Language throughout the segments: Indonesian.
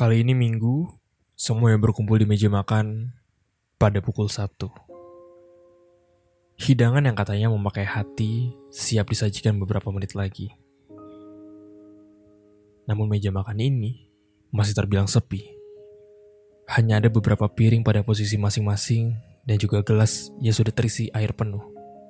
Kali ini Minggu, semua yang berkumpul di meja makan pada pukul 1. Hidangan yang katanya memakai hati siap disajikan beberapa menit lagi. Namun meja makan ini masih terbilang sepi. Hanya ada beberapa piring pada posisi masing-masing dan juga gelas yang sudah terisi air penuh.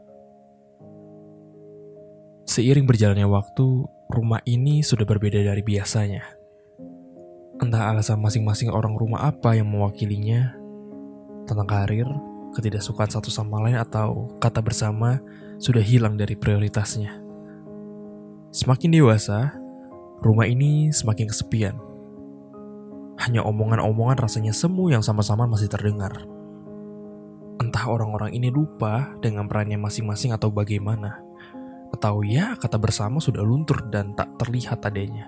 Seiring berjalannya waktu, rumah ini sudah berbeda dari biasanya. Entah alasan masing-masing orang rumah apa yang mewakilinya, tentang karir, ketidaksukaan satu sama lain atau kata bersama sudah hilang dari prioritasnya. Semakin dewasa, rumah ini semakin kesepian. Hanya omongan-omongan rasanya semu yang sama-sama masih terdengar. Entah orang-orang ini lupa dengan perannya masing-masing atau bagaimana. Atau ya kata bersama sudah luntur dan tak terlihat adanya.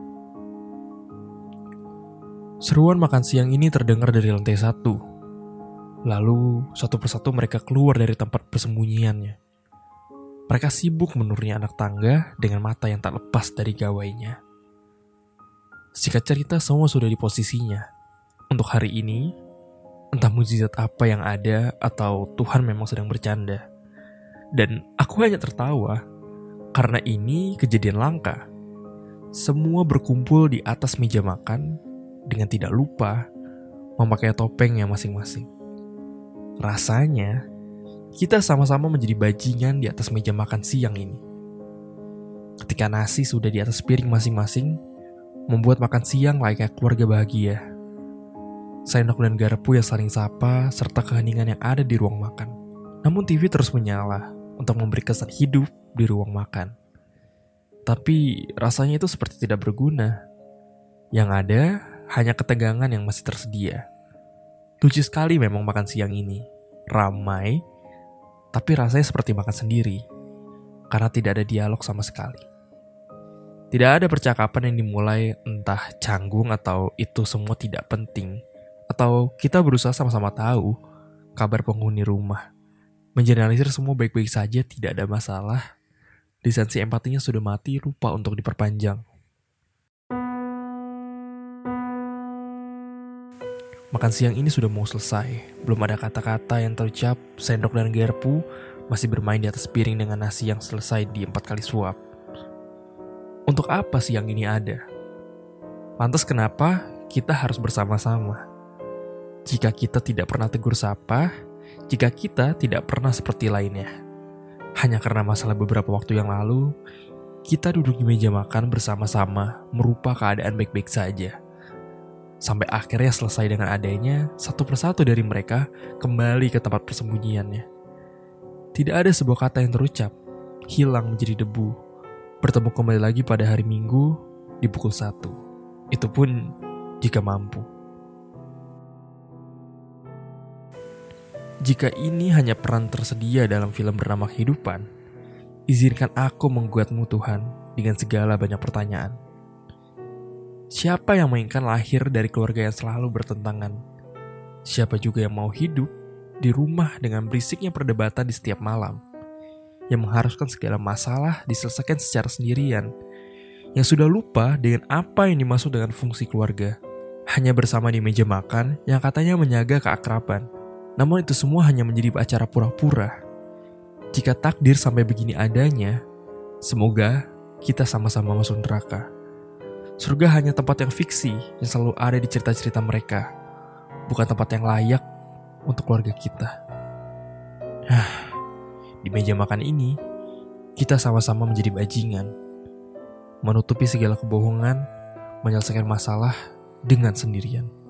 Seruan makan siang ini terdengar dari lantai 1. Lalu satu persatu mereka keluar dari tempat persembunyiannya. Mereka sibuk menuruni anak tangga dengan mata yang tak lepas dari gawainya. Singkat cerita semua sudah di posisinya. Untuk hari ini, entah mukjizat apa yang ada atau Tuhan memang sedang bercanda. Dan aku hanya tertawa. Karena ini kejadian langka. Semua berkumpul di atas meja makan dengan tidak lupa memakai topengnya masing-masing. Rasanya, kita sama-sama menjadi bajingan di atas meja makan siang ini. Ketika nasi sudah di atas piring masing-masing, membuat makan siang layaknya keluarga bahagia. Sendok dan garpu yang saling sapa, serta keheningan yang ada di ruang makan. Namun TV terus menyala untuk memberi kesan hidup di ruang makan. Tapi rasanya itu seperti tidak berguna. Yang ada hanya ketegangan yang masih tersedia. Lucu sekali memang makan siang ini. Ramai, tapi rasanya seperti makan sendiri. Karena tidak ada dialog sama sekali. Tidak ada percakapan yang dimulai entah canggung atau itu semua tidak penting. Atau kita berusaha sama-sama tahu kabar penghuni rumah. Menjernalisir semua baik-baik saja, tidak ada masalah. Lisensi empatinya sudah mati, lupa untuk diperpanjang. Makan siang ini sudah mau selesai. Belum ada kata-kata yang terucap, sendok dan garpu masih bermain di atas piring dengan nasi yang selesai di 4 kali suap. Untuk apa siang ini ada? Lantas kenapa kita harus bersama-sama? Jika kita tidak pernah tegur sapa, jika kita tidak pernah seperti lainnya. Hanya karena masalah beberapa waktu yang lalu, kita duduk di meja makan bersama-sama, merupa keadaan baik-baik saja. Sampai akhirnya selesai dengan adanya, satu persatu dari mereka kembali ke tempat persembunyiannya. Tidak ada sebuah kata yang terucap, hilang menjadi debu, bertemu kembali lagi pada hari Minggu di pukul 1. Itu pun jika mampu. Jika ini hanya peran tersedia dalam film bernama Kehidupan, izinkan aku menggugatmu Tuhan dengan segala banyak pertanyaan. Siapa yang menginginkan lahir dari keluarga yang selalu bertentangan? Siapa juga yang mau hidup di rumah dengan berisiknya perdebatan di setiap malam, yang mengharuskan segala masalah diselesaikan secara sendirian, yang sudah lupa dengan apa yang dimaksud dengan fungsi keluarga, hanya bersama di meja makan yang katanya menjaga keakraban. Namun itu semua hanya menjadi acara pura-pura. Jika takdir sampai begini adanya, semoga kita sama-sama masuk neraka. Surga hanya tempat yang fiksi yang selalu ada di cerita-cerita mereka, bukan tempat yang layak untuk keluarga kita. Di meja makan ini, kita sama-sama menjadi bajingan, menutupi segala kebohongan, menyelesaikan masalah dengan sendirian.